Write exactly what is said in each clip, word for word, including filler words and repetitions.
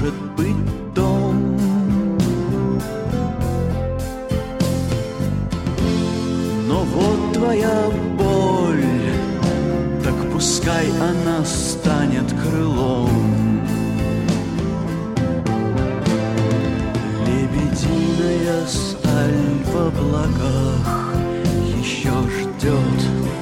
может быть дом. Но вот твоя боль, так пускай она станет крылом. Лебединая сталь в облаках еще ждет.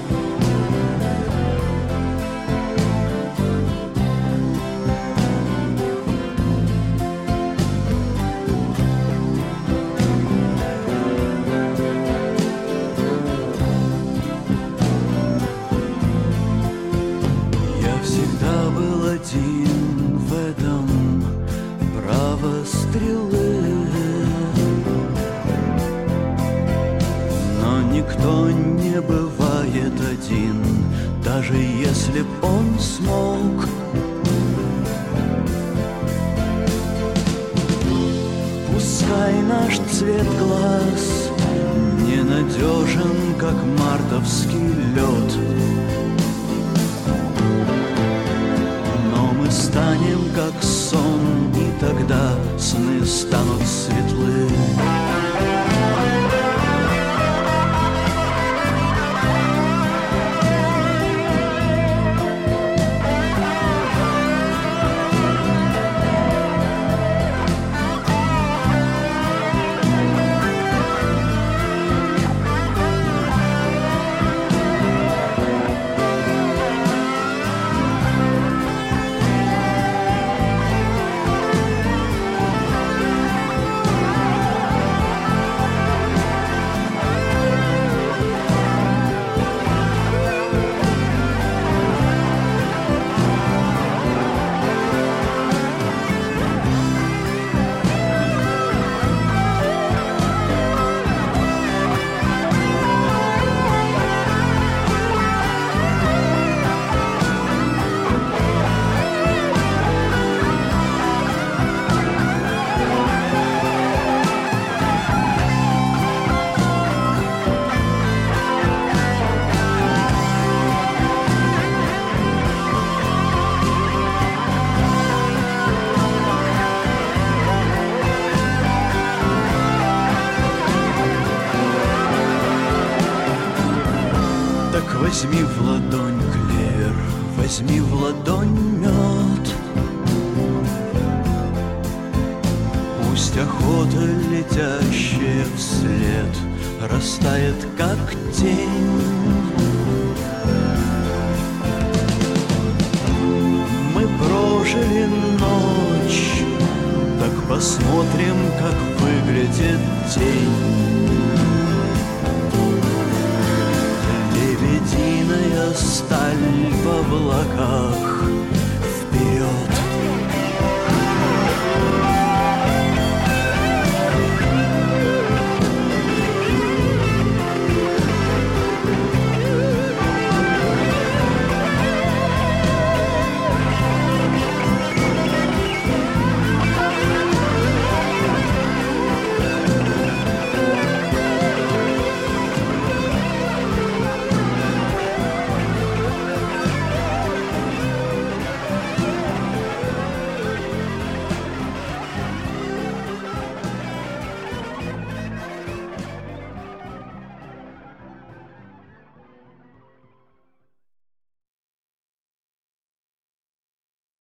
Я всегда был один в этом, право стрелы, но никто не бывает один, даже если б он смог. Пускай наш цвет глаз ненадежен, как мартовский лед, но мы станем как сон, и тогда сны станут светлы. Возьми в ладонь клевер, возьми в ладонь мед. Пусть охота, летящая вслед, растает, как тень. Мы прожили ночь, так посмотрим, как выглядит день. Лебединая сталь в облаках